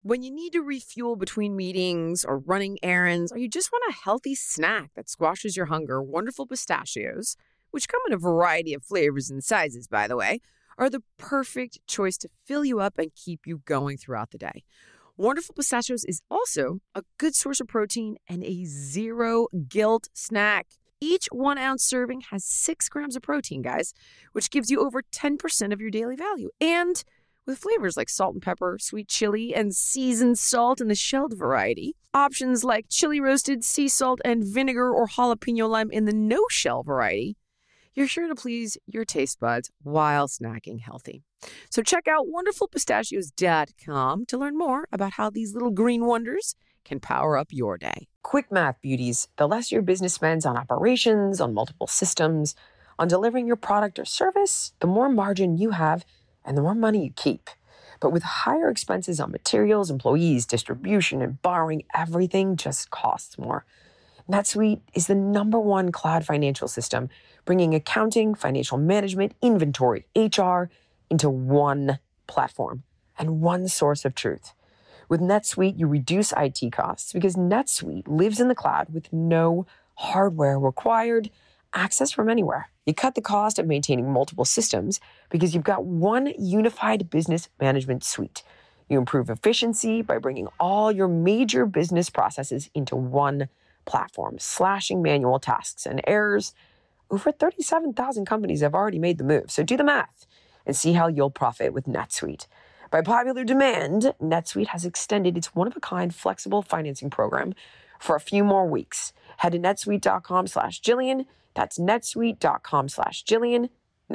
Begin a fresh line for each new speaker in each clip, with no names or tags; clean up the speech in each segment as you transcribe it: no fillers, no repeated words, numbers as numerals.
When you need to refuel between meetings or running errands, or you just want a healthy snack that squashes your hunger, Wonderful Pistachios, which come in a variety of flavors and sizes, by the way, are the perfect choice to fill you up and keep you going throughout the day. Wonderful Pistachios is also a good source of protein and a zero guilt snack. Each 1 ounce serving has 6 grams of protein, guys, which gives you over 10% of your daily value. And with flavors like salt and pepper, sweet chili, and seasoned salt in the shelled variety. Options like chili roasted, sea salt, and vinegar or jalapeno lime in the no-shell variety. You're sure to please your taste buds while snacking healthy. So check out wonderfulpistachios.com to learn more about how these little green wonders can power up your day. Quick math, beauties. The less your business spends on operations, on multiple systems, on delivering your product or service, the more margin you have and the more money you keep. But with higher expenses on materials, employees, distribution, and borrowing, everything just costs more. NetSuite is the #1 cloud financial system, bringing accounting, financial management, inventory, HR into one platform and one source of truth. With NetSuite, you reduce IT costs because NetSuite lives in the cloud with no hardware required, access from anywhere. You cut the cost of maintaining multiple systems because you've got one unified business management suite. You improve efficiency by bringing all your major business processes into one platform, slashing manual tasks and errors. Over 37,000 companies have already made the move. So do the math and see how you'll profit with NetSuite. By popular demand, NetSuite has extended its one-of-a-kind flexible financing program for a few more weeks. Head to netsuite.com/Jillian. That's netsuite.com/Jillian.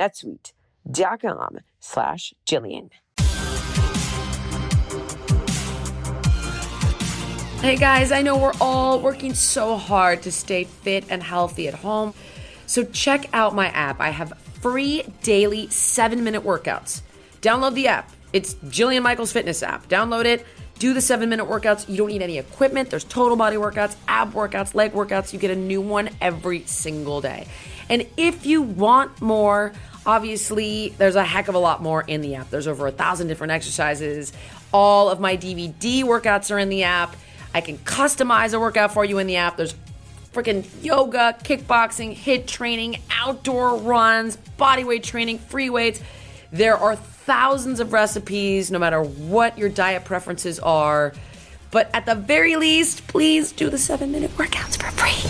netsuite.com/Jillian. Hey guys, I know we're all working so hard to stay fit and healthy at home. So check out my app. I have free daily 7-minute workouts. Download the app. It's Jillian Michaels Fitness app. Download it. Do the 7-minute workouts. You don't need any equipment. There's total body workouts, ab workouts, leg workouts. You get a new one every single day. And if you want more, obviously, there's a heck of a lot more in the app. There's over 1,000 different exercises. All of my DVD workouts are in the app. I can customize a workout for you in the app. There's freaking yoga, kickboxing, HIIT training, outdoor runs, bodyweight training, free weights. There are thousands of recipes, no matter what your diet preferences are. But at the very least, please do the 7-minute workouts for free.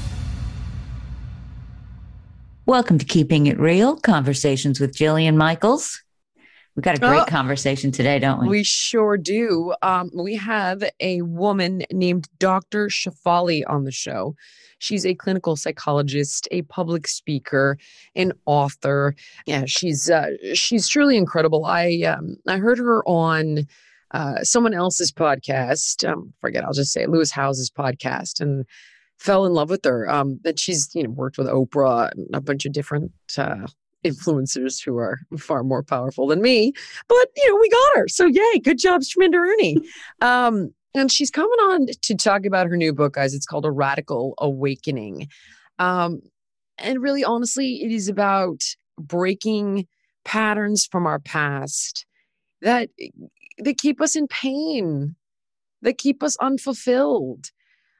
Welcome to Keeping It Real, Conversations with Jillian Michaels. We've got a great conversation today, don't we?
We sure do. We have a woman named Dr. Shefali on the show. She's a clinical psychologist, a public speaker, an author. Yeah, she's truly incredible. I heard her on someone else's podcast. I'll just say Lewis Howes's podcast, and fell in love with her. That she's worked with Oprah and a bunch of different influencers who are far more powerful than me, but we got her. So yay, good job, Shminda Ernie. And she's coming on to talk about her new book, guys. It's called A Radical Awakening. And really, honestly, it is about breaking patterns from our past that keep us in pain, that keep us unfulfilled.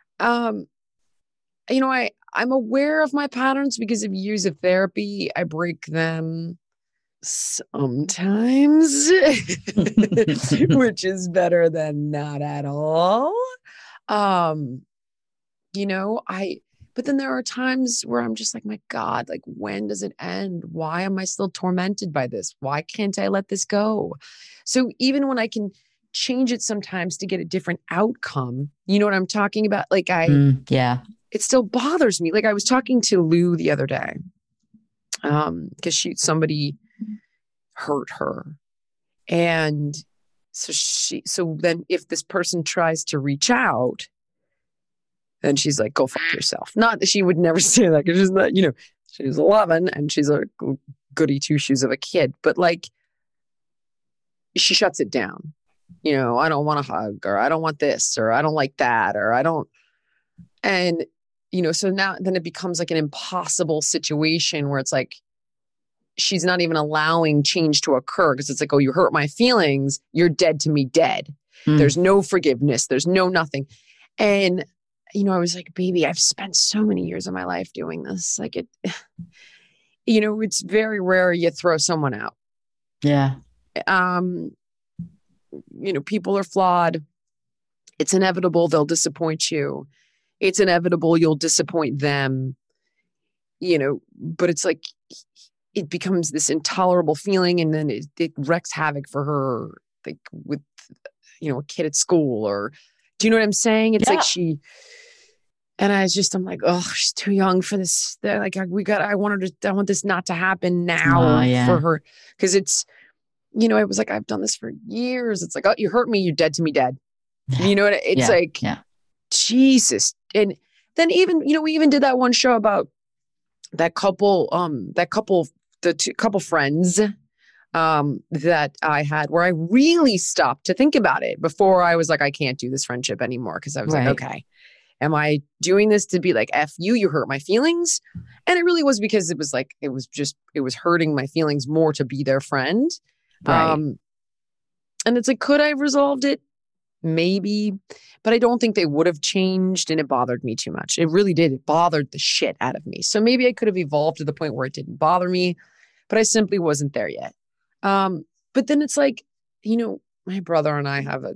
I'm aware of my patterns because of years of therapy. I break them sometimes, which is better than not at all. But then there are times where I'm just like, my God, like, when does it end? Why am I still tormented by this? Why can't I let this go? So even when I can change it sometimes to get a different outcome, you know what I'm talking about? Like it still bothers me. Like I was talking to Lou the other day, because somebody hurt her. And so then if this person tries to reach out, then she's like, go fuck yourself. Not that she would never say that, because she's not, she's 11 and she's a goody two shoes of a kid, but like she shuts it down. I don't want a hug, or I don't want this, or I don't like that, or I don't. And so now then it becomes like an impossible situation where it's like, she's not even allowing change to occur, because it's like, oh, you hurt my feelings. You're dead to me dead. There's no forgiveness. There's no nothing. And, I was like, baby, I've spent so many years of my life doing this. Like it's very rare you throw someone out.
Yeah.
People are flawed. It's inevitable they'll disappoint you. It's inevitable you'll disappoint them. But it's like it becomes this intolerable feeling, and then it wreaks havoc for her, like with a kid at school, or do you know what I'm saying? It's like I'm like, oh, she's too young for this. Like I want this not to happen now for her. Cause it's, I was like, I've done this for years. It's like, oh, you hurt me. You're dead to me dead. You know what? It's Jesus. And then even, we even did that one show about that couple, the couple friends that I had, where I really stopped to think about it before I was like, I can't do this friendship anymore. Cause I was like, okay, am I doing this to be like, F you hurt my feelings? And it really was because it was hurting my feelings more to be their friend. Right. And it's like, could I have resolved it? Maybe, but I don't think they would have changed, and it bothered me too much. It really did. It bothered the shit out of me. So maybe I could have evolved to the point where it didn't bother me, but I simply wasn't there yet. But then it's like, my brother and I have a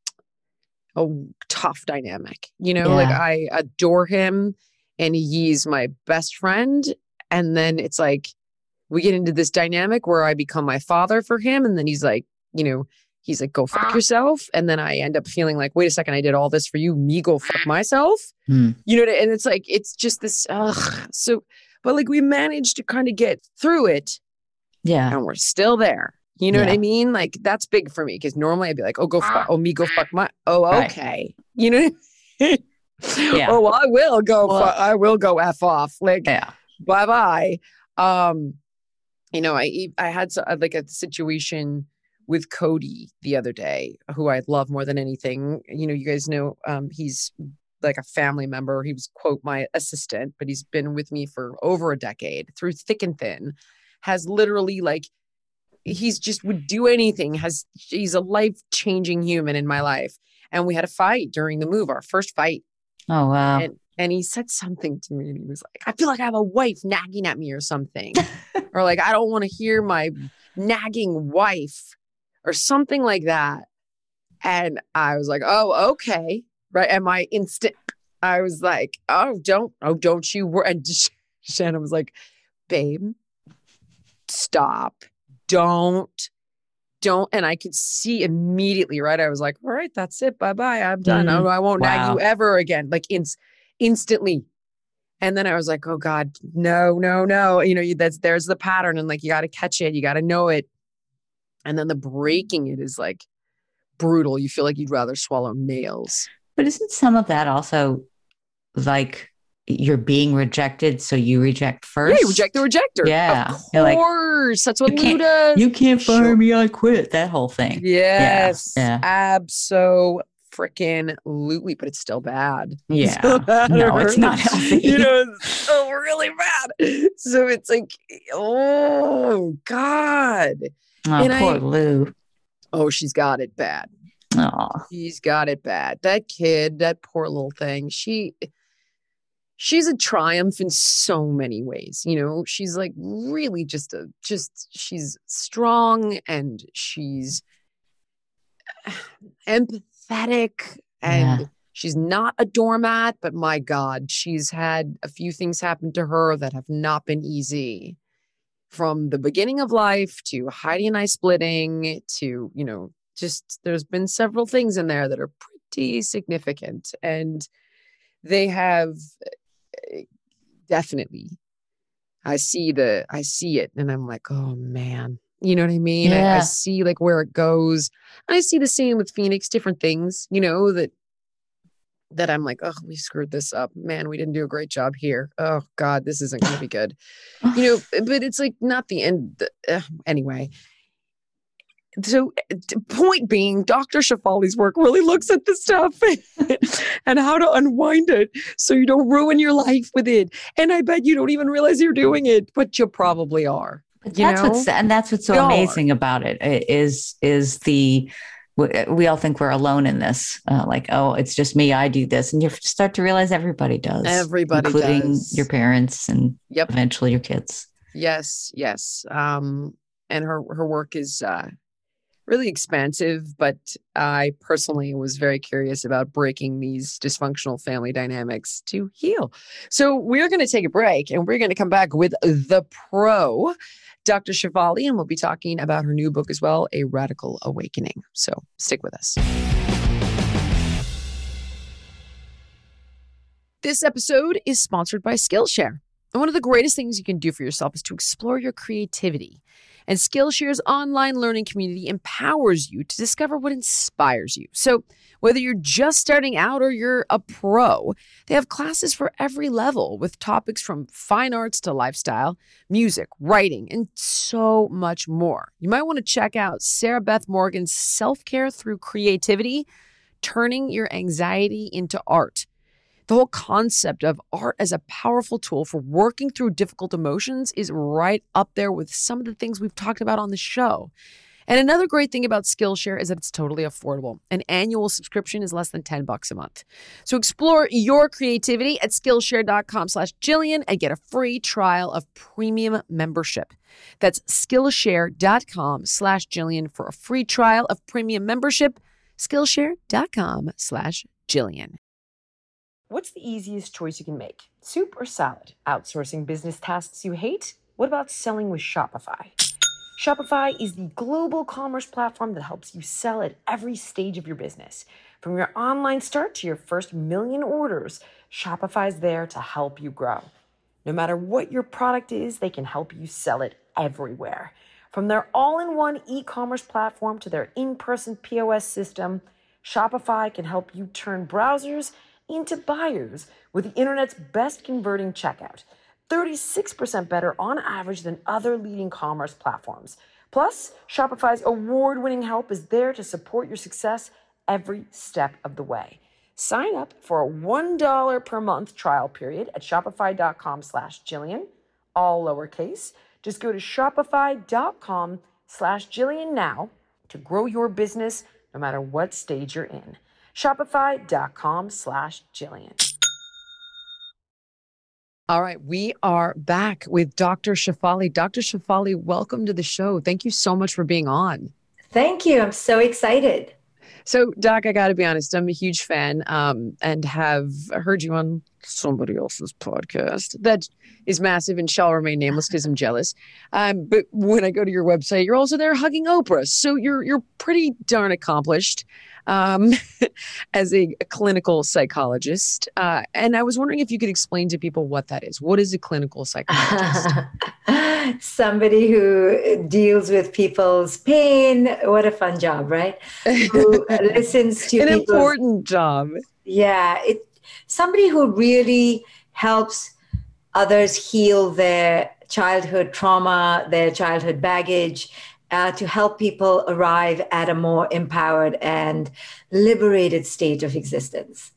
tough dynamic, like I adore him and he's my best friend. And then it's like, we get into this dynamic where I become my father for him. And then he's like, he's like, go fuck yourself. And then I end up feeling like, wait a second, I did all this for you, me go fuck myself. And it's like, it's just this, so, but like we managed to kind of get through it. Yeah. And we're still there. You know what I mean? Like that's big for me, because normally I'd be like, oh, go fuck, go fuck my, okay. You know? Oh, well, I will go, I will go F off. Like, bye-bye. I had like a situation with Cody the other day, who I love more than anything. You guys know, he's like a family member. He was, quote, my assistant, but he's been with me for over a decade through thick and thin, has literally like, he's just would do anything. He's a life-changing human in my life. And we had a fight during the move, our first fight.
Oh, wow.
And he said something to me, and he was like, I feel like I have a wife nagging at me or something. Or like, I don't want to hear my nagging wife or something like that. And I was like, oh, okay. Right. And I was like, don't you worry. And Shannon was like, babe, stop. Don't. And I could see immediately, right? I was like, all right, that's it. Bye-bye. I'm done. I won't nag you ever again. Like instantly. And then I was like, oh God, no. There's the pattern. And like, you got to catch it. You got to know it. And then the breaking it is like brutal. You feel like you'd rather swallow nails.
But isn't some of that also like you're being rejected, so you reject first?
Yeah, you reject the rejector.
Yeah.
Of course. That's what Lou does.
You can't fire me, I quit. That whole thing.
Yes. Yeah. Abso-freaking-lutely. But it's still bad.
Yeah.
Still bad.
No, it's not healthy.
It's so really bad. So it's like, oh God.
Oh, poor Lou.
Oh, she's got it bad.
Oh,
she's got it bad. That kid, that poor little thing. She's a triumph in so many ways. She's like really she's strong, and she's empathetic, and she's not a doormat, but my God, she's had a few things happen to her that have not been easy. From the beginning of life to Heidi and I splitting to, there's been several things in there that are pretty significant, and they have definitely, I see it and I'm like, oh man, you know what I mean?
Yeah.
I see like where it goes. And I see the same with Phoenix, different things, that I'm like, oh, we screwed this up, man. We didn't do a great job here. Oh God, this isn't going to be good. But it's like not the end. Anyway. So point being, Dr. Shefali's work really looks at this stuff and how to unwind it so you don't ruin your life with it. And I bet you don't even realize you're doing it, but you probably are.
That's what's so amazing about it is the we all think we're alone in this. Like, oh, it's just me. I do this. And you start to realize everybody does.
Everybody
including
does.
Your parents and eventually your kids.
Yes. And her work is really expansive, but I personally was very curious about breaking these dysfunctional family dynamics to heal. So we're going to take a break and we're going to come back with the pro, Dr. Shefali, and we'll be talking about her new book as well, A Radical Awakening. So stick with us. This episode is sponsored by Skillshare. And one of the greatest things you can do for yourself is to explore your creativity. And Skillshare's online learning community empowers you to discover what inspires you. So whether you're just starting out or you're a pro, they have classes for every level with topics from fine arts to lifestyle, music, writing, and so much more. You might want to check out Sarah Beth Morgan's Self-Care Through Creativity, Turning Your Anxiety into Art. The whole concept of art as a powerful tool for working through difficult emotions is right up there with some of the things we've talked about on the show. And another great thing about Skillshare is that it's totally affordable. An annual subscription is less than $10 a month. So explore your creativity at Skillshare.com/Jillian and get a free trial of premium membership. That's Skillshare.com/Jillian for a free trial of premium membership. Skillshare.com/Jillian. What's the easiest choice you can make? Soup or salad? Outsourcing business tasks you hate? What about selling with Shopify? Shopify is the global commerce platform that helps you sell at every stage of your business. From your online start to your first million orders, Shopify's there to help you grow. No matter what your product is, they can help you sell it everywhere. From their all-in-one e-commerce platform to their in-person POS system, Shopify can help you turn browsers into buyers with the internet's best converting checkout, 36% better on average than other leading commerce platforms. Plus, Shopify's award-winning help is there to support your success every step of the way. Sign up for a $1 per month trial period at shopify.com/Jillian, all lowercase. Just go to shopify.com/Jillian now to grow your business no matter what stage you're in. Shopify.com/Jillian. All right, we are back with Dr. Shefali. Dr. Shefali, welcome to the show. Thank you so much for being on.
Thank you. I'm so excited.
So, Doc, I got to be honest, I'm a huge fan and have heard you on somebody else's podcast that is massive and shall remain nameless because I'm jealous. But when I go to your website, you're also there hugging Oprah. So you're pretty darn accomplished as a clinical psychologist. And I was wondering if you could explain to people what that is. What is a clinical psychologist?
Somebody who deals with people's pain. What a fun job, right? Who listens to
an important job.
Yeah. Somebody who really helps others heal their childhood trauma, their childhood baggage, to help people arrive at a more empowered and liberated state of existence.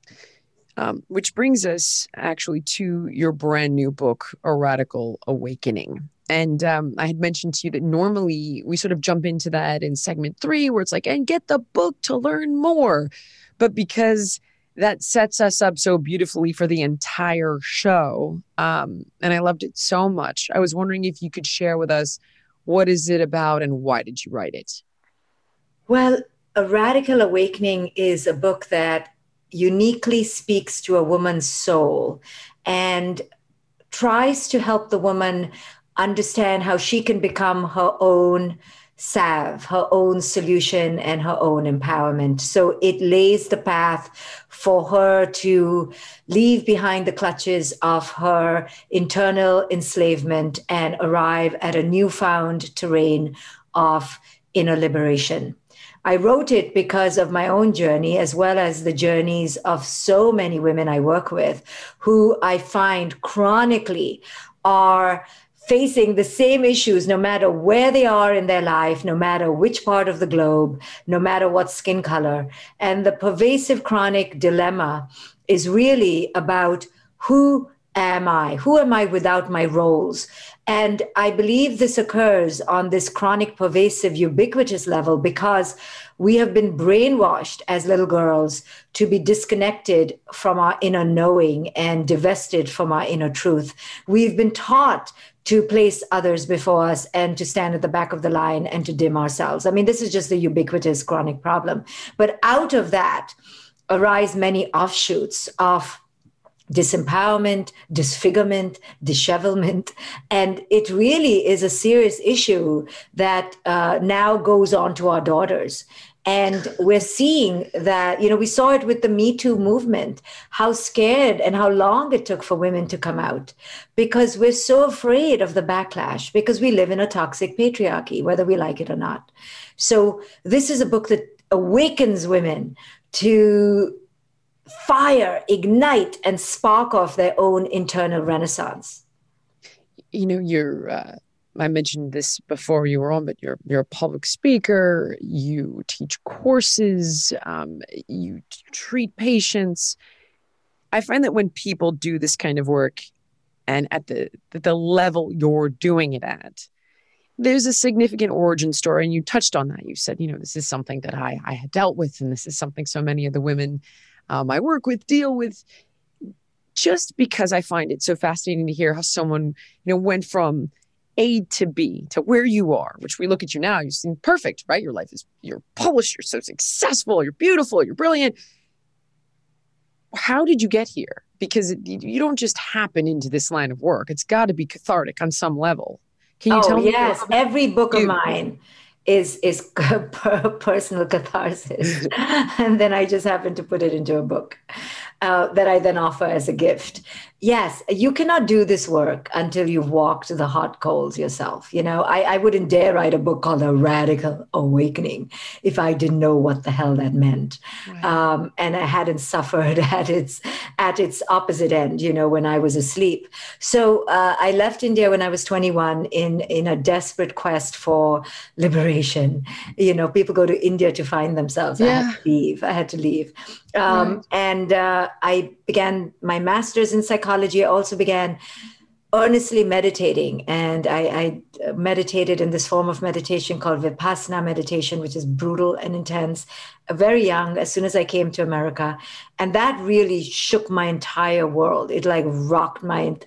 Which brings us actually to your brand new book, A Radical Awakening. And I had mentioned to you that normally we sort of jump into that in segment 3 where it's like, and get the book to learn more. But because that sets us up so beautifully for the entire show, and I loved it so much, I was wondering if you could share with us, what is it about and why did you write it?
Well, A Radical Awakening is a book that uniquely speaks to a woman's soul and tries to help the woman understand how she can become her own salve, her own solution, and her own empowerment. So it lays the path for her to leave behind the clutches of her internal enslavement and arrive at a newfound terrain of inner liberation. I wrote it because of my own journey, as well as the journeys of so many women I work with, who I find chronically are facing the same issues, no matter where they are in their life, no matter which part of the globe, no matter what skin color. And the pervasive chronic dilemma is really about who am I? Who am I without my roles? And I believe this occurs on this chronic, pervasive, ubiquitous level because we have been brainwashed as little girls to be disconnected from our inner knowing and divested from our inner truth. We've been taught to place others before us and to stand at the back of the line and to dim ourselves. I mean, this is just a ubiquitous chronic problem. But out of that arise many offshoots of disempowerment, disfigurement, dishevelment. And it really is a serious issue that now goes on to our daughters. And we're seeing that, we saw it with the Me Too movement, how scared and how long it took for women to come out because we're so afraid of the backlash because we live in a toxic patriarchy, whether we like it or not. So this is a book that awakens women to fire, ignite, and spark off their own internal renaissance.
I mentioned this before you were on, but you're a public speaker, you teach courses, you treat patients. I find that when people do this kind of work and at the level you're doing it at, there's a significant origin story. And you touched on that. You said, this is something that I had dealt with, and this is something so many of the women I work with deal with, just because I find it so fascinating to hear how someone, went from A to B to where you are, which we look at you now, you seem perfect, right? Your life you're published, you're so successful, you're beautiful, you're brilliant. How did you get here? Because you don't just happen into this line of work. It's got to be cathartic on some level. Can you tell me?
Yes, every book of mine is personal catharsis. And then I just happen to put it into a book that I then offer as a gift. Yes, you cannot do this work until you've walked the hot coals yourself. I wouldn't dare write a book called A Radical Awakening if I didn't know what the hell that meant. Right. And I hadn't suffered at its opposite end, when I was asleep. So I left India when I was 21 in a desperate quest for liberation. People go to India to find themselves. Yeah. I had to leave. Right. And I began my master's in psychology. I also began earnestly meditating. And I meditated in this form of meditation called Vipassana meditation, which is brutal and intense, very young, as soon as I came to America. And that really shook my entire world. It rocked my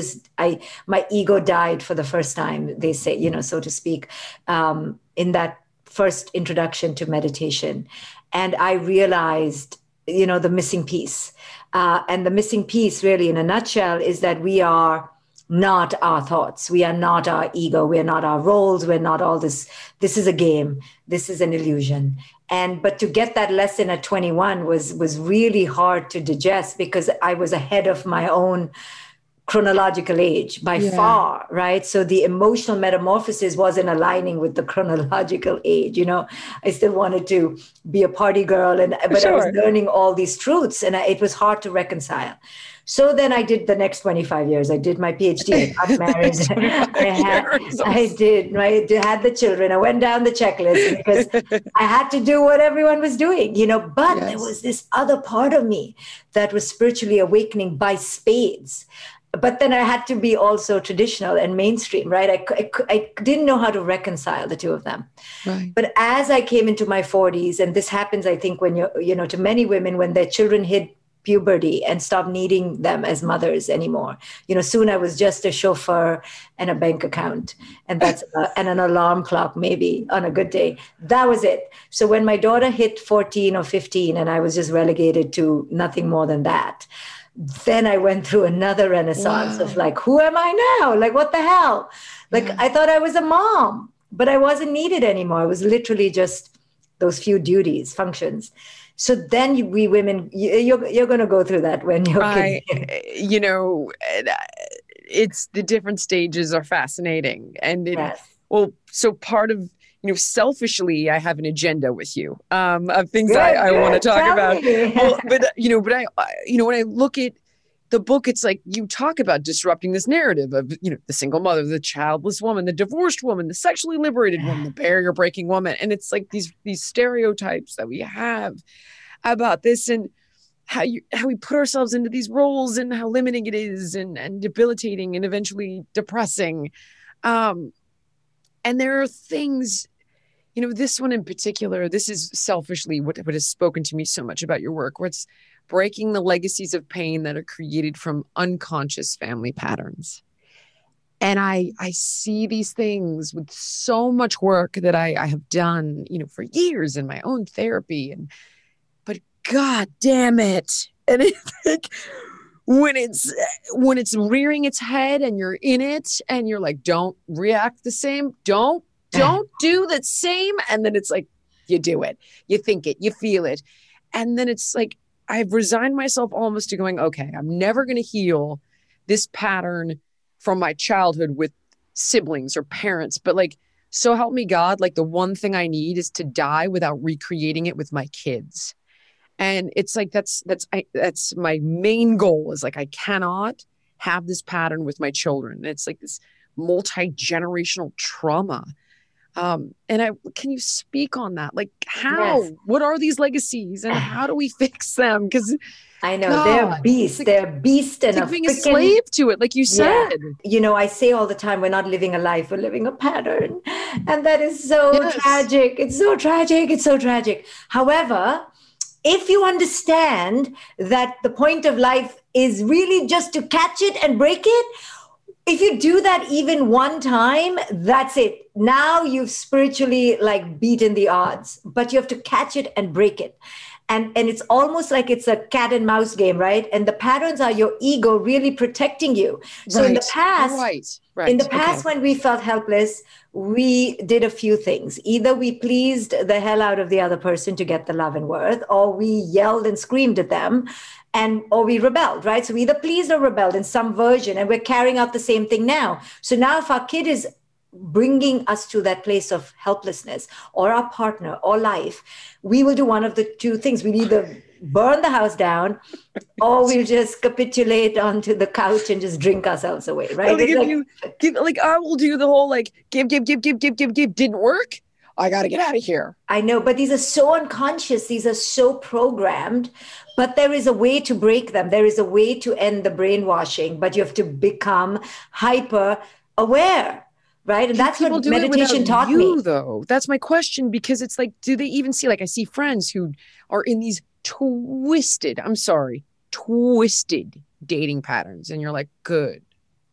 ego died for the first time, they say, so to speak, in that first introduction to meditation. And I realized, the missing piece. And the missing piece, really, in a nutshell, is that we are not our thoughts. We are not our ego. We are not our roles. We're not all this. This is a game. This is an illusion. But to get that lesson at 21 was really hard to digest because I was ahead of my own chronological age by far, right? So the emotional metamorphosis wasn't aligning with the chronological age. I still wanted to be a party girl, but sure. I was learning all these truths, and it was hard to reconcile. So then I did the next 25 years. I did my PhD. I got married. I had the children. I went down the checklist because I had to do what everyone was doing, But there was this other part of me that was spiritually awakening by spades. But then I had to be also traditional and mainstream, right? I didn't know how to reconcile the two of them. Right. But as I came into my 40s, and this happens, I think, when to many women, when their children hit puberty and stop needing them as mothers anymore. Soon I was just a chauffeur and a bank account, and that's and an alarm clock maybe on a good day. That was it. So when my daughter hit 14 or 15, and I was just relegated to nothing more than that, then I went through another renaissance of who am I now? What the hell? I thought I was a mom, but I wasn't needed anymore. I was literally just those few duties, functions. So then we women, you're going to go through that when you're
it's the different stages are fascinating. And so part of, selfishly, I have an agenda with you of things I want to talk about. Well, but when I look at the book, it's you talk about disrupting this narrative of, the single mother, the childless woman, the divorced woman, the sexually liberated woman, the barrier breaking woman. And it's these stereotypes that we have about this. And how we put ourselves into these roles and how limiting it is and debilitating and eventually depressing. And there are things, this one in particular, this is selfishly what has spoken to me so much about your work, where it's breaking the legacies of pain that are created from unconscious family patterns. And I see these things with so much work that I have done, for years in my own therapy. But God damn it. And it's like, when it's rearing its head and you're in it and you're like, don't react the same. Don't do the same. And then it's like, you do it, you think it, you feel it. And then it's like, I've resigned myself almost to going, okay, I'm never going to heal this pattern from my childhood with siblings or parents. But like, so help me God, like the one thing I need is to die without recreating it with my kids. And it's like, that's my main goal, is like, I cannot have this pattern with my children. And it's like this multi-generational trauma. Can you speak on that? Like how, what are these legacies and how do we fix them? Because
I know they're beasts. Like, they're beasts and
like being a slave to it, like you said.
Yeah. I say all the time, we're not living a life, we're living a pattern. And that is so tragic. It's so tragic. It's so tragic. However, if you understand that the point of life is really just to catch it and break it, if you do that even one time, that's it. Now you've spiritually like beaten the odds, but you have to catch it and break it. And it's almost like it's a cat and mouse game, right? And the patterns are your ego really protecting you. So in the past, when we felt helpless, we did a few things. Either we pleased the hell out of the other person to get the love and worth, or we yelled and screamed at them, or we rebelled, right? So we either pleased or rebelled in some version, and we're carrying out the same thing now. So now if our kid is bringing us to that place of helplessness, or our partner or life, we will do one of the two things. We'll either burn the house down, or we'll just capitulate onto the couch and just drink ourselves away, right?
I will do the whole like give, didn't work. I got to get out of here.
I know, but these are so unconscious. These are so programmed, but there is a way to break them. There is a way to end the brainwashing, but you have to become hyper aware. Right. And that's what meditation taught me.
Though. That's my question, because it's like, do they even see, like, I see friends who are in these twisted dating patterns. And you're like, good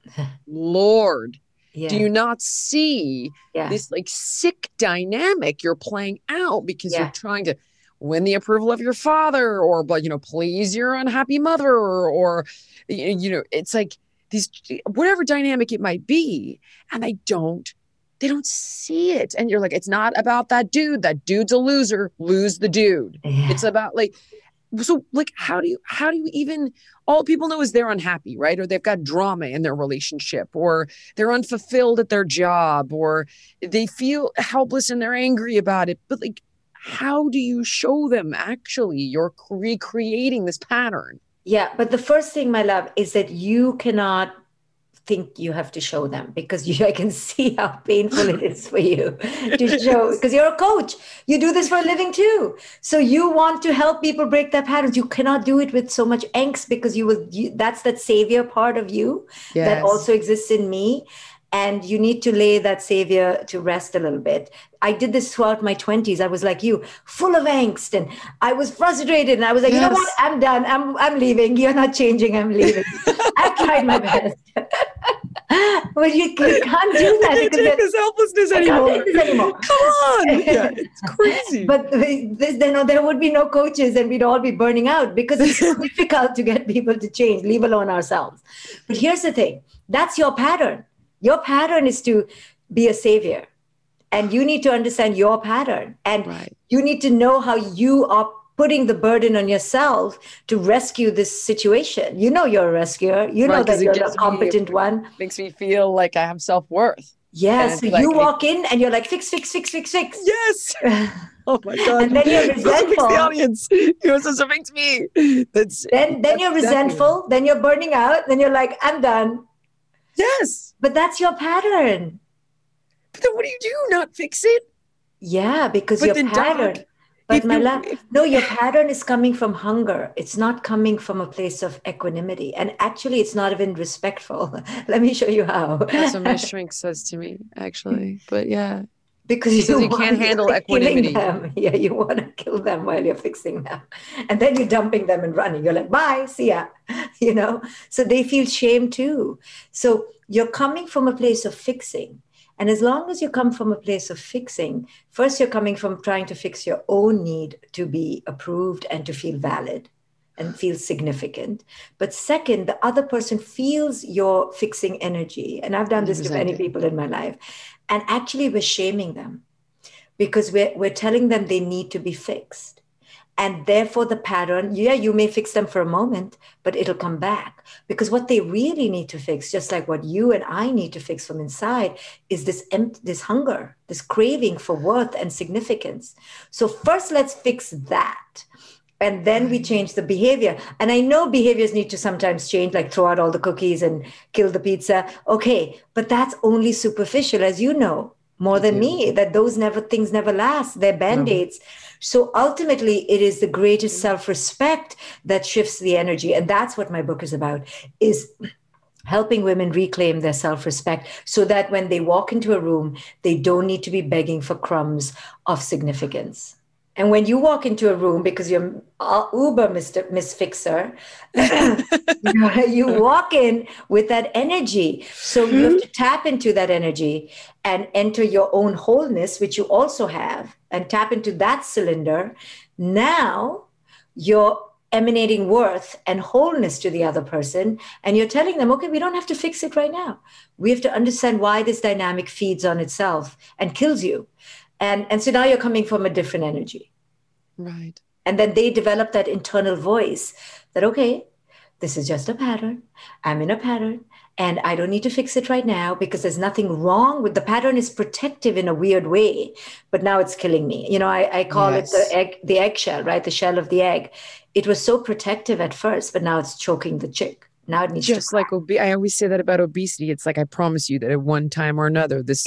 Lord, do you not see this like sick dynamic you're playing out because you're trying to win the approval of your father or, please your unhappy mother or it's like, these, whatever dynamic it might be, and they don't see it. And you're like, it's not about that dude. That dude's a loser. Lose the dude. Yeah. It's about how do you even, all people know is they're unhappy, right? Or they've got drama in their relationship, or they're unfulfilled at their job, or they feel helpless and they're angry about it. But like, how do you show them actually you're recreating this pattern?
Yeah, but the first thing, my love, is that you cannot think you have to show them, because I can see how painful it is for you to show, because you're a coach. You do this for a living too. So you want to help people break their patterns. You cannot do it with so much angst, because that's that savior part of you that also exists in me. And you need to lay that savior to rest a little bit. I did this throughout my 20s. I was like you, full of angst, and I was frustrated. And I was like, you know what? I'm done. I'm leaving. You're not changing. I'm leaving. I've tried my best. But you can't do that.
I can't take this helplessness anymore. Come on. It's crazy.
But there would be no coaches, and we'd all be burning out, because it's so difficult to get people to change, leave alone ourselves. But here's the thing. That's your pattern. Your pattern is to be a savior, and you need to understand your pattern, and you need to know how you are putting the burden on yourself to rescue this situation. You know you're a rescuer. You know that you're a competent one.
Makes me feel like I have self-worth.
Yes. So you walk in and you're like, fix.
Yes. Oh my God.
And then you're resentful.
Fix the audience. You're supposed to fix me.
Then you're resentful. Then you're burning out. Then you're like, I'm done.
Yes.
But that's your pattern.
But then what do? Not fix it?
Yeah, because your pattern. But my love, no, your pattern is coming from hunger. It's not coming from a place of equanimity. And actually, it's not even respectful. Let me show you how.
That's what my shrink says to me, actually. But yeah.
Because
you can't handle equanimity.
Them. Yeah, you want to kill them while you're fixing them. And then you're dumping them and running. You're like, bye, see ya. So they feel shame too. So you're coming from a place of fixing. And as long as you come from a place of fixing, first you're coming from trying to fix your own need to be approved and to feel valid and feel significant. But second, the other person feels your fixing energy. And I've done this to many people in my life. And actually we're shaming them because we're telling them they need to be fixed. And therefore the pattern, you may fix them for a moment, but it'll come back. Because what they really need to fix, just like what you and I need to fix from inside, is this hunger, this craving for worth and significance. So first, let's fix that. And then we change the behavior. And I know behaviors need to sometimes change, like throw out all the cookies and kill the pizza. Okay, but that's only superficial, as you know, more than me, that those things never last. They're Band-Aids. No. So ultimately, it is the greatest self-respect that shifts the energy. And that's what my book is about, is helping women reclaim their self-respect so that when they walk into a room, they don't need to be begging for crumbs of significance. And when you walk into a room, because you're uber Miss Fixer, you walk in with that energy. So you have to tap into that energy and enter your own wholeness, which you also have, and tap into that cylinder. Now you're emanating worth and wholeness to the other person. And you're telling them, okay, we don't have to fix it right now. We have to understand why this dynamic feeds on itself and kills you. And so now you're coming from a different energy.
Right.
And then they develop that internal voice that, okay, this is just a pattern. I'm in a pattern and I don't need to fix it right now because there's nothing wrong with the pattern. Is protective in a weird way, but now it's killing me. I call it the eggshell, right? The shell of the egg. It was so protective at first, but now it's choking the chick. Now it needs
just like I always say that about obesity. It's like, I promise you that at one time or another, this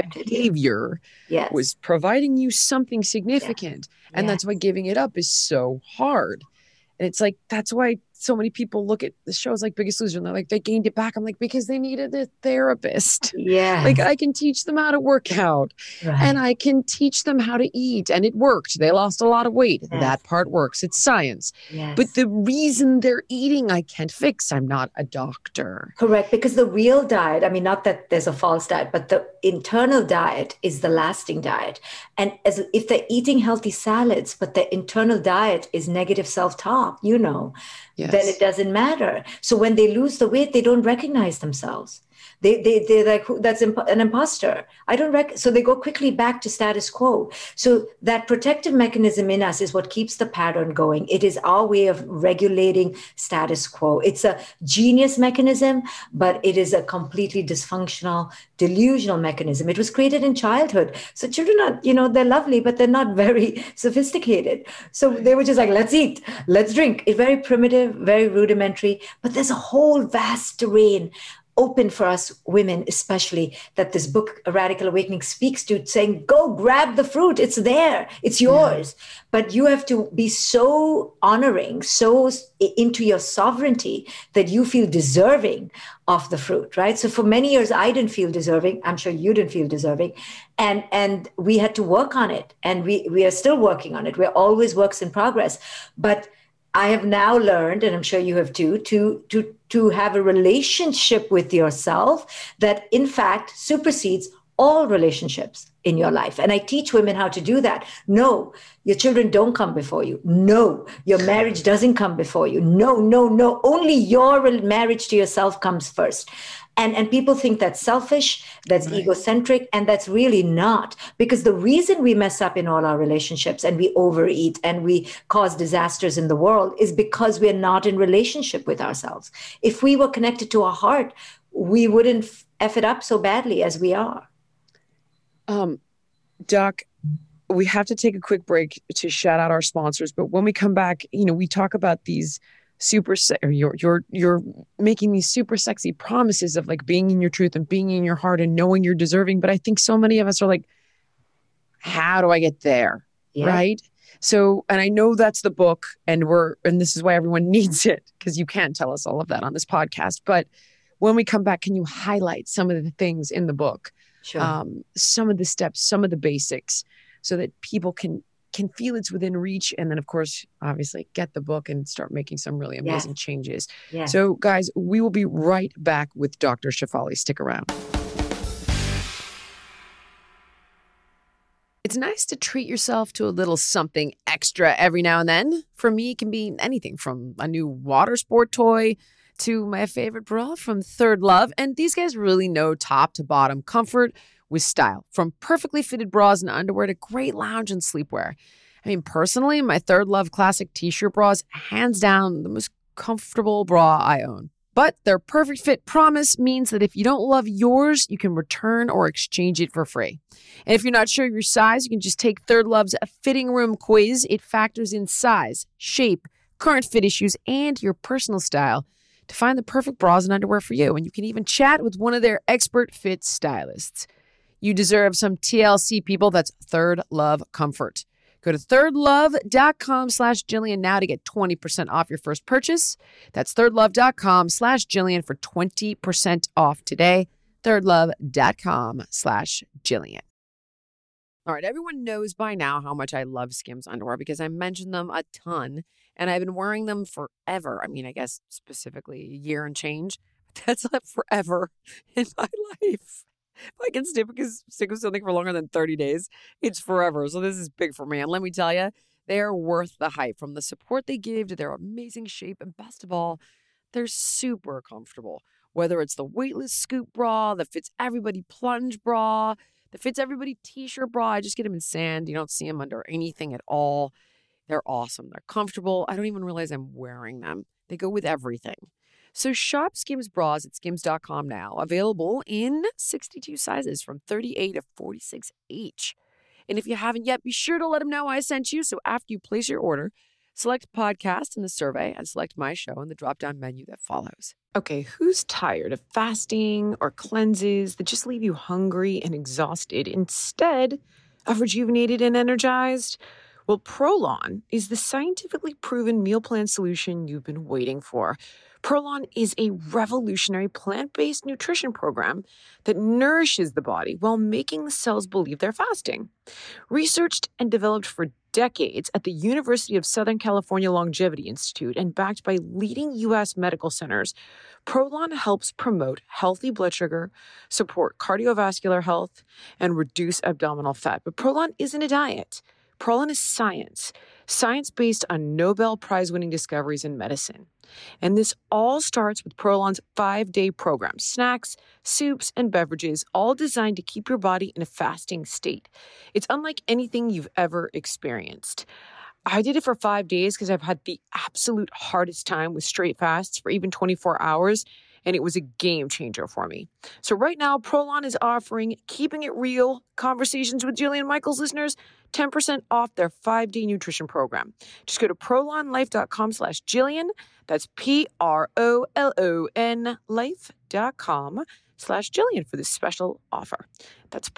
behavior was providing you something significant. Yeah. And that's why giving it up is so hard. And it's like, that's why so many people look at the shows like Biggest Loser and they're like, they gained it back. I'm like, because they needed a therapist.
Yeah.
Like, I can teach them how to work out and I can teach them how to eat. And it worked. They lost a lot of weight. Yes. That part works. It's science. Yes. But the reason they're eating, I can't fix. I'm not a doctor.
Correct. Because the real diet, I mean, not that there's a false diet, but the internal diet is the lasting diet. And if they're eating healthy salads, but the internal diet is negative self-talk, yes, then it doesn't matter. So when they lose the weight, they don't recognize themselves. They're like, that's an imposter. I don't so they go quickly back to status quo. So that protective mechanism in us is what keeps the pattern going. It is our way of regulating status quo. It's a genius mechanism, but it is a completely dysfunctional, delusional mechanism. It was created in childhood. So children are, they're lovely, but they're not very sophisticated. So they were just like, let's eat, let's drink. It's very primitive, very rudimentary, but there's a whole vast terrain open for us women, especially, that this book, A Radical Awakening, speaks to, saying, go grab the fruit. It's there. It's yours. Yeah. But you have to be so honoring, so into your sovereignty that you feel deserving of the fruit, right? So for many years, I didn't feel deserving. I'm sure you didn't feel deserving. And we had to work on it. And we are still working on it. We're always works in progress. But I have now learned, and I'm sure you have too, to have a relationship with yourself that in fact supersedes all relationships in your life. And I teach women how to do that. No, your children don't come before you. No, your marriage doesn't come before you. No. Only your marriage to yourself comes first. And people think that's selfish, that's egocentric, and that's really not. Because the reason we mess up in all our relationships and we overeat and we cause disasters in the world is because we're not in relationship with ourselves. If we were connected to our heart, we wouldn't F it up so badly as we are.
Doc, we have to take a quick break to shout out our sponsors. But when we come back, we talk about these you're making these super sexy promises of like being in your truth and being in your heart and knowing you're deserving. But I think so many of us are like, how do I get there? Yeah. Right. So, and I know that's the book, and this is why everyone needs it, because you can't tell us all of that on this podcast. But when we come back, can you highlight some of the things in the book?
Sure.
Some of the steps, some of the basics, so that people can feel it's within reach. And then, of course, obviously get the book and start making some really amazing changes.
Yes.
So, guys, we will be right back with Dr. Shefali. Stick around. It's nice to treat yourself to a little something extra every now and then. For me, it can be anything from a new water sport toy to my favorite bra from Third Love. And these guys really know top to bottom comfort with style. From perfectly fitted bras and underwear to great lounge and sleepwear. I mean, personally, my Third Love Classic t-shirt bra is hands down the most comfortable bra I own. But their perfect fit promise means that if you don't love yours, you can return or exchange it for free. And if you're not sure of your size, you can just take Third Love's fitting room quiz. It factors in size, shape, current fit issues, and your personal style to find the perfect bras and underwear for you. And you can even chat with one of their expert fit stylists. You deserve some TLC, people. That's Third Love Comfort. Go to thirdlove.com/Jillian now to get 20% off your first purchase. That's thirdlove.com/Jillian for 20% off today. thirdlove.com/Jillian. All right, everyone knows by now how much I love Skims underwear because I mentioned them a ton and I've been wearing them forever. I mean, I guess specifically a year and change. That's like forever in my life. If I can stick with something for longer than 30 days, it's forever. So this is big for me. And let me tell you, they are worth the hype. From the support they give to their amazing shape, and best of all, they're super comfortable. Whether it's the weightless scoop bra, the fits everybody plunge bra, the fits everybody t-shirt bra, I just get them in sand. You don't see them under anything at all. They're awesome. They're comfortable. I don't even realize I'm wearing them. They go with everything. So shop Skims bras at skims.com now. Available in 62 sizes from 38 to 46 each. And if you haven't yet, be sure to let them know I sent you. So after you place your order, select podcast in the survey and select my show in the drop-down menu that follows. Okay, who's tired of fasting or cleanses that just leave you hungry and exhausted instead of rejuvenated and energized? Well, Prolon is the scientifically proven meal plan solution you've been waiting for. Prolon is a revolutionary plant-based nutrition program that nourishes the body while making the cells believe they're fasting. Researched and developed for decades at the University of Southern California Longevity Institute and backed by leading U.S. medical centers, Prolon helps promote healthy blood sugar, support cardiovascular health, and reduce abdominal fat. But Prolon isn't a diet. Prolon is science based on Nobel Prize-winning discoveries in medicine. And this all starts with Prolon's 5-day program, snacks, soups, and beverages, all designed to keep your body in a fasting state. It's unlike anything you've ever experienced. I did it for 5 days because I've had the absolute hardest time with straight fasts for even 24 hours, and it was a game changer for me. So right now, Prolon is offering Keeping It Real Conversations with Jillian Michaels listeners 10% off their 5-day nutrition program. Just go to prolonlife.com/Jillian. That's PROLON life.com/Jillian for this special offer. That's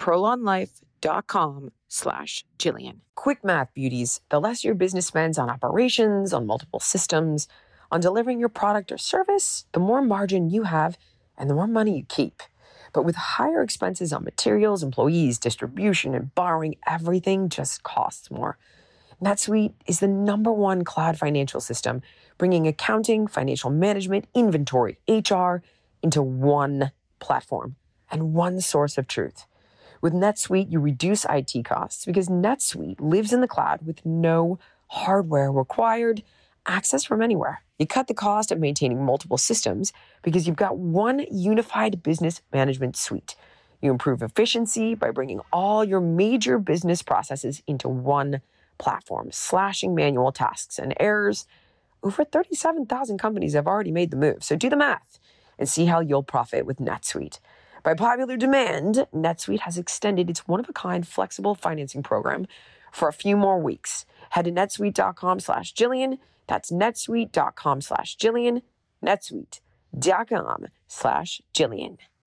prolonlife.com/Jillian. Quick math, beauties. The less your business spends on operations, on multiple systems, on delivering your product or service, the more margin you have and the more money you keep. But with higher expenses on materials, employees, distribution, and borrowing, everything just costs more. NetSuite is the #1 cloud financial system, bringing accounting, financial management, inventory, HR into one platform and one source of truth. With NetSuite, you reduce IT costs because NetSuite lives in the cloud with no hardware required, access from anywhere. You cut the cost of maintaining multiple systems because you've got one unified business management suite. You improve efficiency by bringing all your major business processes into one platform, slashing manual tasks and errors. Over 37,000 companies have already made the move. So do the math and see how you'll profit with NetSuite. By popular demand, NetSuite has extended its one-of-a-kind flexible financing program for a few more weeks. Head to netsuite.com/Jillian. That's netsuite.com/Jillian. netsuite.com/Jillian.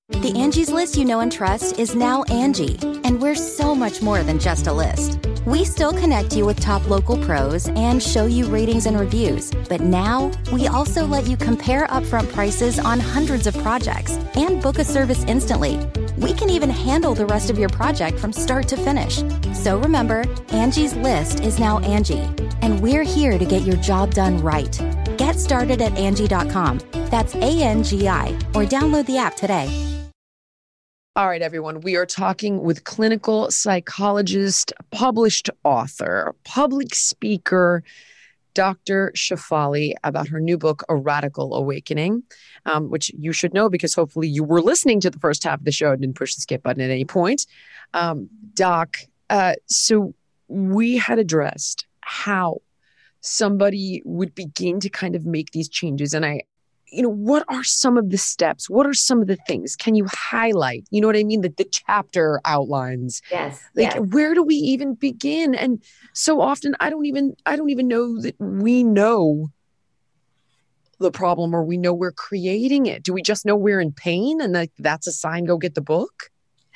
The Angie's List you know and trust is now Angie, and we're so much more than just a list. We still connect you with top local pros and show you ratings and reviews, but now we also let you compare upfront prices on hundreds of projects and book a service instantly. We can even handle the rest of your project from start to finish. So remember, Angie's List is now Angie, and we're here to get your job done right. Get started at Angie.com. That's ANGI, or download the app today.
All right, everyone. We are talking with clinical psychologist, published author, public speaker, Dr. Shefali, about her new book, A Radical Awakening, which you should know because hopefully you were listening to the first half of the show and didn't push the skip button at any point. Doc, so we had addressed how somebody would begin to kind of make these changes. And what are some of the steps? What are some of the things? Can you highlight, you know what I mean? The chapter outlines.
Yes.
Where do we even begin? And so often I don't even know that we know the problem or we know we're creating it. Do we just know we're in pain and that's a sign, go get the book?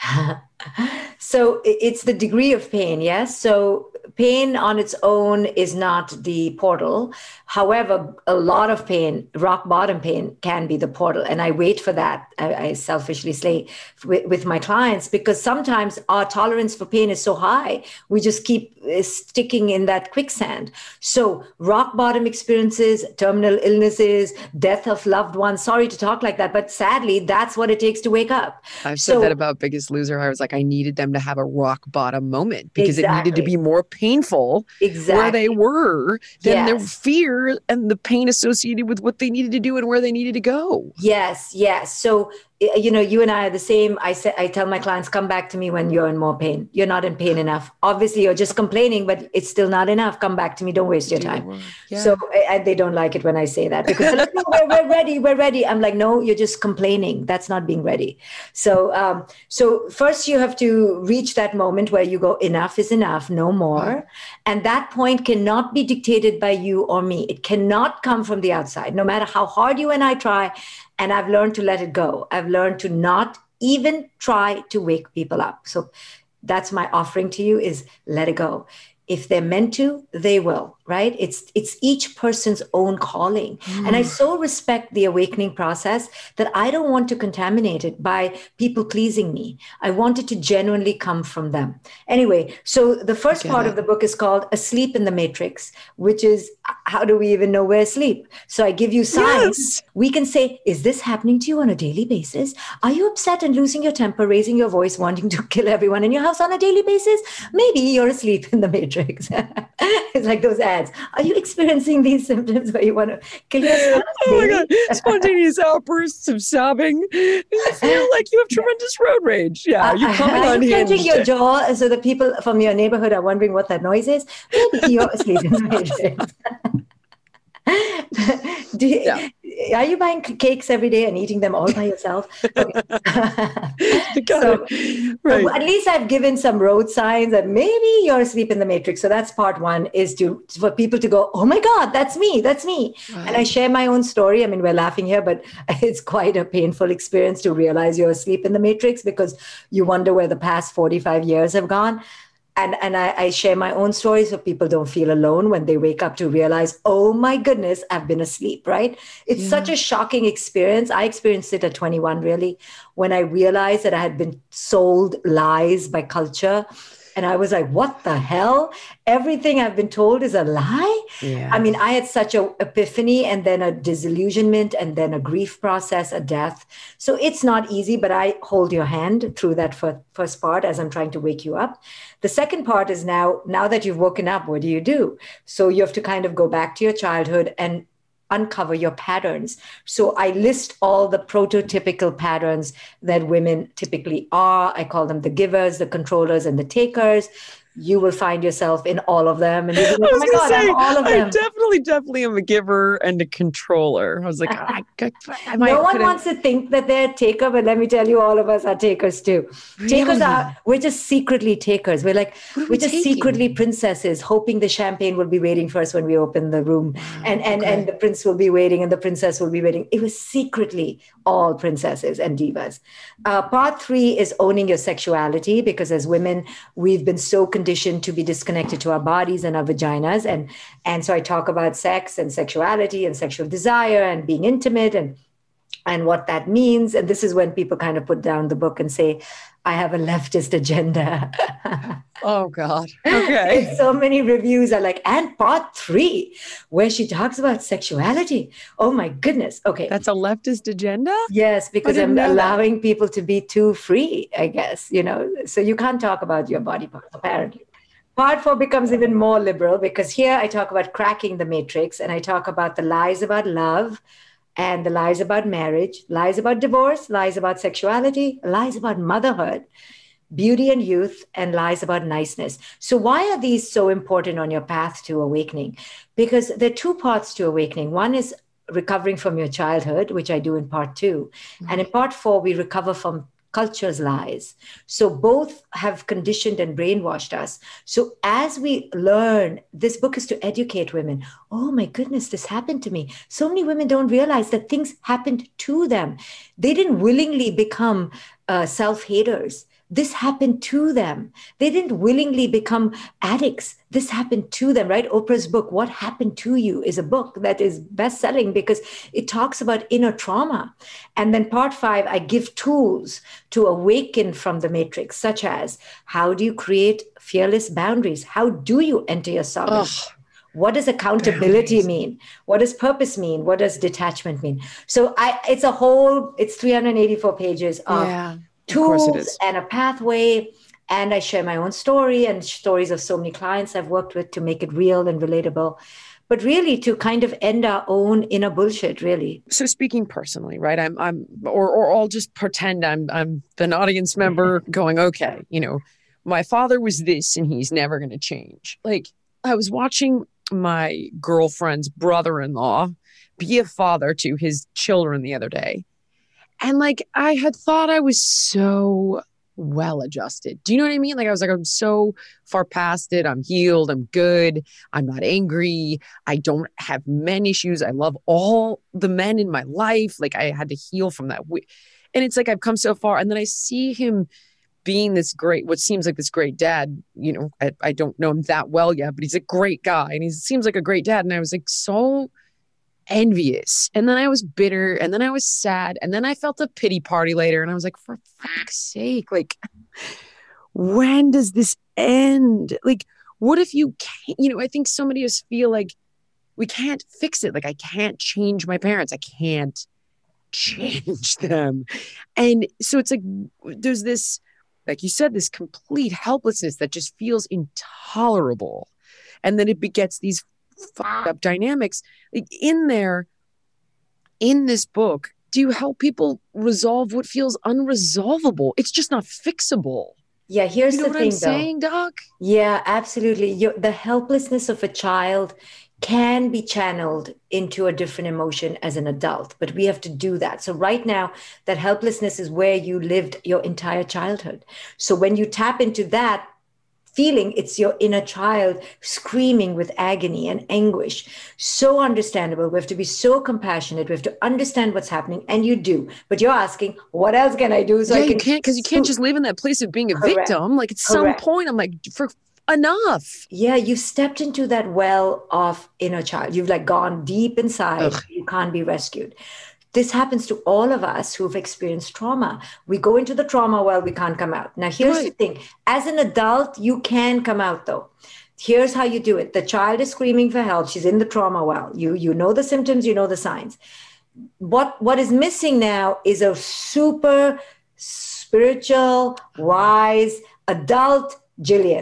So it's the degree of pain, yes? So pain on its own is not the portal. However, a lot of pain, rock bottom pain, can be the portal. And I wait for that, I selfishly say, with my clients, because sometimes our tolerance for pain is so high, we just keep sticking in that quicksand. So rock bottom experiences, terminal illnesses, death of loved ones, sorry to talk like that, but sadly, that's what it takes to wake up.
I've said that about Biggest Loser. I was like, I needed them to have a rock bottom moment because it needed to be more painful where they were than their fear and the pain associated with what they needed to do and where they needed to go.
Yes. So, you and I are the same. I tell my clients, come back to me when you're in more pain. You're not in pain enough. Obviously, you're just complaining, but it's still not enough. Come back to me. Don't waste your time. Yeah. So they don't like it when I say that because they're like, no, we're ready. I'm like, no, you're just complaining. That's not being ready. So, first you have to reach that moment where you go, enough is enough, no more. And that point cannot be dictated by you or me. It cannot come from the outside, no matter how hard you and I try. And I've learned to let it go. I've learned to not even try to wake people up. So that's my offering to you is let it go. If they're meant to, they will, right? It's each person's own calling. And I so respect the awakening process that I don't want to contaminate it by people pleasing me. I want it to genuinely come from them. Anyway, so the first part of the book is called Asleep in the Matrix, which is how do we even know we're asleep? So I give you signs. Yes. We can say, is this happening to you on a daily basis? Are you upset and losing your temper, raising your voice, wanting to kill everyone in your house on a daily basis? Maybe you're asleep in the matrix. It's like those ads. Are you experiencing these symptoms where you want to kill yourself?
Oh my God. Spontaneous outbursts of sobbing. You feel like you have tremendous road rage. Yeah. You're coming
unhinged. Are you clenching your jaw so the people from your neighborhood are wondering what that noise is? Maybe you're asleep in the matrix. Are you buying cakes every day and eating them all by yourself? Okay. At least I've given some road signs that maybe you're asleep in the matrix. So that's part one, is for people to go, oh my God, that's me. Right. And I share my own story. I mean, we're laughing here, but it's quite a painful experience to realize you're asleep in the matrix because you wonder where the past 45 years have gone. And I share my own story so people don't feel alone when they wake up to realize, oh my goodness, I've been asleep, right? It's such a shocking experience. I experienced it at 21, really, when I realized that I had been sold lies by culture. And I was like, what the hell? Everything I've been told is a lie? Yeah. I mean, I had such an epiphany and then a disillusionment and then a grief process, a death. So it's not easy, but I hold your hand through that first part as I'm trying to wake you up. The second part is now that you've woken up, what do you do? So you have to kind of go back to your childhood and uncover your patterns. So I list all the prototypical patterns that women typically are. I call them the givers, the controllers, and the takers. you will find yourself in all of them. And you'll be like, oh my God, I'm all of them.
I definitely am a giver and a controller. I was like,
no one wants to think that they're a taker, but let me tell you, all of us are takers too. Takers we're just secretly takers. We're just secretly princesses, hoping the champagne will be waiting for us when we open the room. And the prince will be waiting and the princess will be waiting. It was secretly all princesses and divas. Part 3 is owning your sexuality, because as women, we've been so conditioned to be disconnected to our bodies and our vaginas. And so I talk about sex and sexuality and sexual desire and being intimate and what that means. And this is when people kind of put down the book and say, I have a leftist agenda.
Oh, God. Okay.
So many reviews are like, and part 3, where she talks about sexuality. Oh, my goodness. Okay.
That's a leftist agenda?
Yes, because I'm allowing people to be too free, I guess, so you can't talk about your body parts, apparently. Part 4 becomes even more liberal, because here I talk about cracking the matrix, and I talk about the lies about love, and the lies about marriage, lies about divorce, lies about sexuality, lies about motherhood, beauty and youth, and lies about niceness. So why are these so important on your path to awakening? Because there are 2 paths to awakening. One is recovering from your childhood, which I do in part 2. Mm-hmm. And in part 4, we recover from culture's lies. So both have conditioned and brainwashed us. So as we learn, this book is to educate women. Oh my goodness, this happened to me. So many women don't realize that things happened to them. They didn't willingly become self-haters. This happened to them. They didn't willingly become addicts. This happened to them, right? Oprah's book, What Happened to You, is a book that is best-selling because it talks about inner trauma. And then part 5, I give tools to awaken from the matrix, such as how do you create fearless boundaries? How do you enter your sovereignty? What does accountability mean? What does purpose mean? What does detachment mean? So it's 384 pages of tools and a pathway. And I share my own story and stories of so many clients I've worked with to make it real and relatable, but really to kind of end our own inner bullshit, really.
So speaking personally, right? Or I'll just pretend I'm an audience member going, okay, my father was this and he's never going to change. Like, I was watching my girlfriend's brother-in-law be a father to his children the other day. And I had thought I was so well adjusted. Do you know what I mean? I was I'm so far past it. I'm healed. I'm good. I'm not angry. I don't have men issues. I love all the men in my life. I had to heal from that. And it's I've come so far. And then I see him being what seems like this great dad. I don't know him that well yet, but he's a great guy and he seems like a great dad. And I was so envious. And then I was bitter and then I was sad. And then I felt a pity party later. And I was like, for fuck's sake, when does this end? What if you can't, I think so many of us feel like we can't fix it. I can't change my parents. I can't change them. And so it's there's this, like you said, this complete helplessness that just feels intolerable. And then it begets these fucked up dynamics. In this book, do you help people resolve what feels unresolvable? It's just not fixable.
Yeah, here's the thing,
what I'm saying, Doc?
Yeah, absolutely. The helplessness of a child can be channeled into a different emotion as an adult, but we have to do that. So right now, that helplessness is where you lived your entire childhood. So when you tap into that feeling, it's your inner child screaming with agony and anguish. So understandable. We have to be so compassionate. We have to understand what's happening. And you do. But you're asking, what else can I do?
You can't, because you can't just live in that place of being a victim. At some point, I'm for enough.
Yeah, you stepped into that well of inner child. You've gone deep inside. Ugh. You can't be rescued. This happens to all of us who've experienced trauma. We go into the trauma well, we can't come out. Now, here's the thing. As an adult, you can come out, though. Here's how you do it. The child is screaming for help. She's in the trauma well. You know the symptoms, you know the signs. What is missing now is a super spiritual, wise, adult Jillian.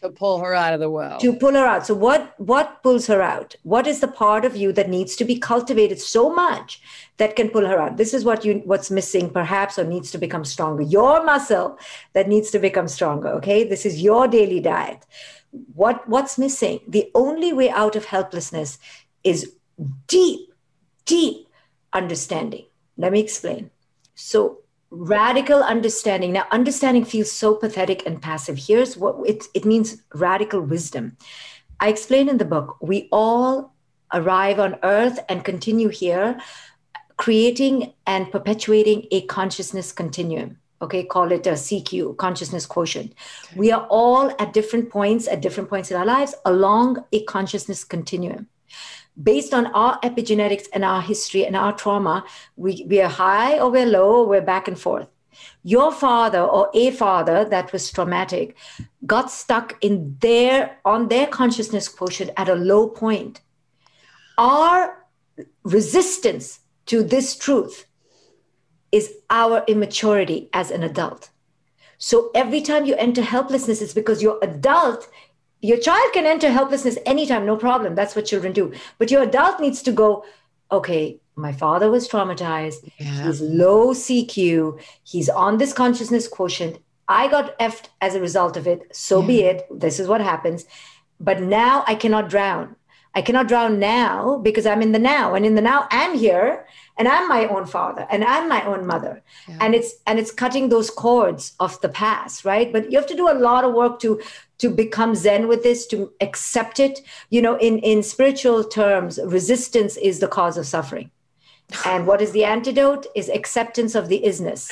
To pull her out of the well.
To pull her out. So what pulls her out? What is the part of you that needs to be cultivated so much that can pull her out? This is what's missing perhaps, or needs to become stronger. Your muscle that needs to become stronger. Okay. This is your daily diet. What's missing? The only way out of helplessness is deep, deep understanding. Let me explain. So radical understanding. Now, understanding feels so pathetic and passive. Here's what it means: radical wisdom. I explain in the book, we all arrive on earth and continue here, creating and perpetuating a consciousness continuum. Okay, call it a CQ, consciousness quotient. We are all at different points in our lives along a consciousness continuum. Based on our epigenetics and our history and our trauma, we are high or we're low, or we're back and forth. Your father or a father that was traumatic got stuck on their consciousness quotient at a low point. Our resistance to this truth is our immaturity as an adult. So every time you enter helplessness, it's because you're adult. Your child can enter helplessness anytime, no problem. That's what children do. But your adult needs to go, okay, my father was traumatized. Yeah. He's low CQ. He's on this consciousness quotient. I got effed as a result of it. So be it. This is what happens. But now I cannot drown. I cannot drown now because I'm in the now. And in the now, I'm here and I'm my own father and I'm my own mother. Yeah. And it's cutting those cords of the past, right? But you have to do a lot of work to become Zen with this, to accept it. You know, in spiritual terms, resistance is the cause of suffering. And what is the antidote is acceptance of the isness.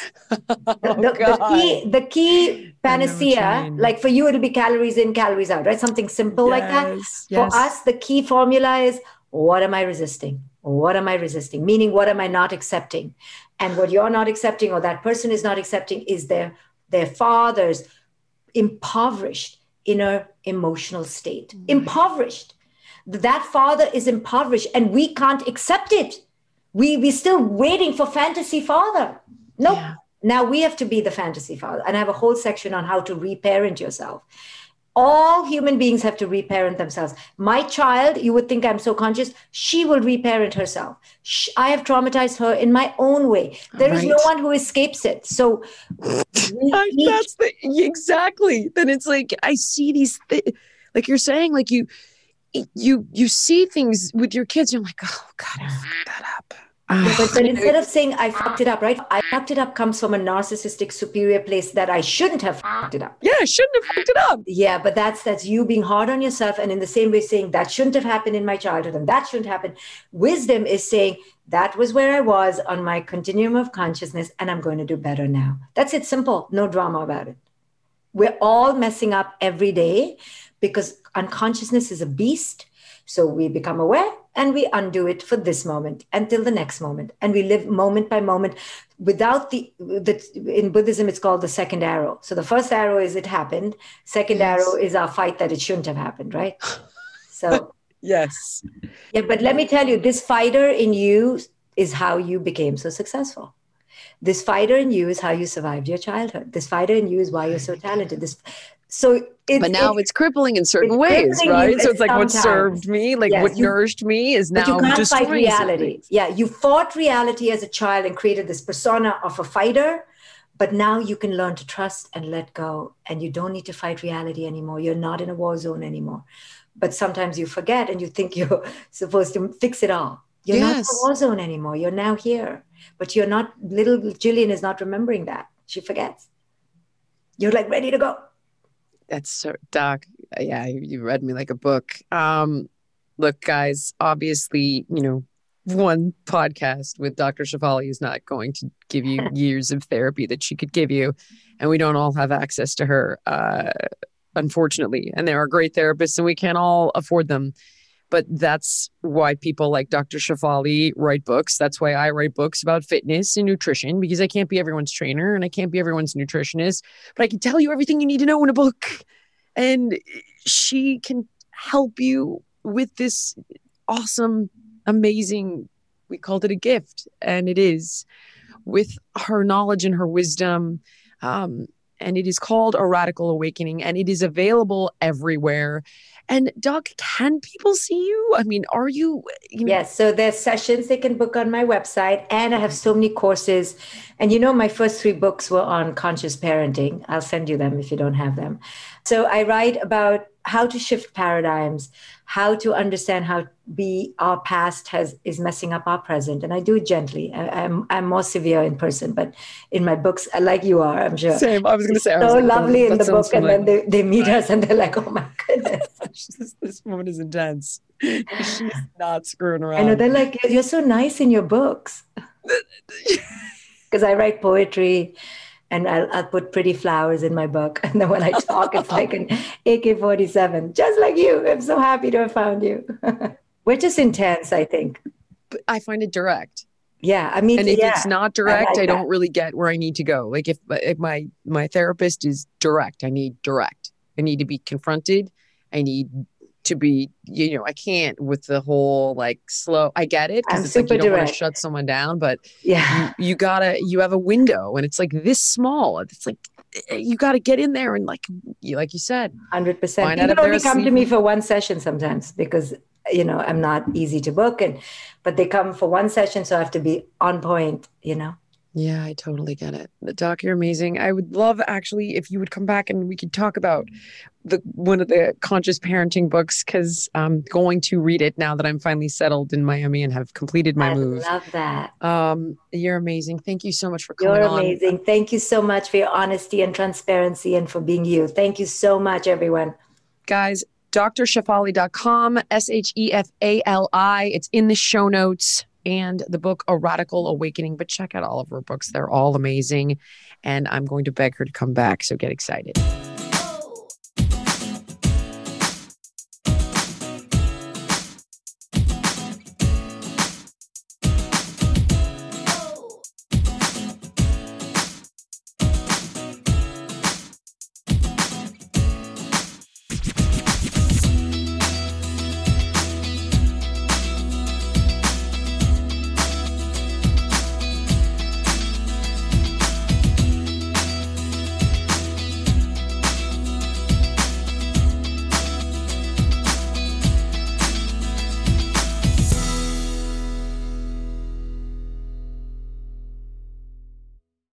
The key panacea, like for you, it'll be calories in, calories out, right? Something simple like that. Yes. For us, the key formula is, what am I resisting? What am I resisting? Meaning, what am I not accepting? And what you're not accepting, or that person is not accepting, is their father's impoverished inner emotional state. Impoverished. That father is impoverished and we can't accept it. We still waiting for fantasy father. Nope. Yeah. Now we have to be the fantasy father. And I have a whole section on how to reparent yourself. All human beings have to reparent themselves. My child, you would think I'm so conscious, she will reparent herself. I have traumatized her in my own way. There is no one who escapes it. So
exactly. Then it's like, I see these like you're saying, like you see things with your kids, you're like, oh God, I fucked that up.
But instead of saying I fucked it up, right? I fucked it up comes from a narcissistic superior place that I shouldn't have fucked it up.
Yeah, I shouldn't have fucked it up.
Yeah, but that's you being hard on yourself. And in the same way saying that shouldn't have happened in my childhood and that shouldn't happen. Wisdom is saying that was where I was on my continuum of consciousness and I'm going to do better now. That's it, simple, no drama about it. We're all messing up every day because unconsciousness is a beast. So we become aware and we undo it for this moment until the next moment. And we live moment by moment without in Buddhism, it's called the second arrow. So the first arrow is it happened. Second arrow is our fight that it shouldn't have happened, right? So
yes.
Yeah, but let me tell you, this fighter in you is how you became so successful. This fighter in you is how you survived your childhood. This fighter in you is why you're so talented.
But now it's crippling in certain ways, right? So it's like what served me, like what nourished me is now
you can't
destroying
fight reality. Yeah, you fought reality as a child and created this persona of a fighter, but now you can learn to trust and let go, and you don't need to fight reality anymore. You're not in a war zone anymore. But sometimes you forget and you think you're supposed to fix it all. You're not in a war zone anymore. You're now here. But you're not, little Jillian is not remembering that. She forgets. You're like ready to go.
That's so, Doc. Yeah, you read me like a book. Look, guys, obviously, one podcast with Dr. Shefali is not going to give you years of therapy that she could give you. And we don't all have access to her, unfortunately. And there are great therapists and we can't all afford them. But that's why people like Dr. Shefali write books. That's why I write books about fitness and nutrition, because I can't be everyone's trainer and I can't be everyone's nutritionist, but I can tell you everything you need to know in a book. And she can help you with this awesome, amazing, we called it a gift. And it is, with her knowledge and her wisdom. and it is called A Radical Awakening, and it is available everywhere. And Doc, can people see you? I mean, are you?
Yes. So there's sessions they can book on my website, and I have so many courses. And my first 3 books were on conscious parenting. I'll send you them if you don't have them. So I write about how to shift paradigms, how to understand how our past is messing up our present. And I do it gently. I'm more severe in person, but in my books, like you are, I'm sure.
Same. I was going to say.
So lovely in the book. And then they meet us and they're like, oh my goodness.
This woman is intense. She's not screwing around.
I know. They're like, you're so nice in your books. Because I write poetry. And I'll put pretty flowers in my book. And then when I talk, it's like an AK-47, just like you. I'm so happy to have found you. We're just intense, I think.
But I find it direct.
Yeah. I mean,
and if it's not direct, I don't
that.
really get where I need to go. Like if my therapist is direct, I need direct. I need to be confronted. I need to be, I can't with the whole like slow. I get it because it's like you don't want to shut someone down, but
yeah,
you have a window and it's like this small. It's like you got to get in there and like you said,
100%. People only come to me for one session sometimes because I'm not easy to book, but they come for one session, so I have to be on point.
Yeah, I totally get it. Doc, you're amazing. I would love actually if you would come back and we could talk about one of the conscious parenting books because I'm going to read it now that I'm finally settled in Miami and have completed my move.
I love that.
You're amazing. Thank you so much for coming on.
You're amazing. Thank you so much for your honesty and transparency and for being you. Thank you so much, everyone.
Guys, drshefali.com, SHEFALI. It's in the show notes. And the book, A Radical Awakening. But check out all of her books. They're all amazing. And I'm going to beg her to come back. So get excited.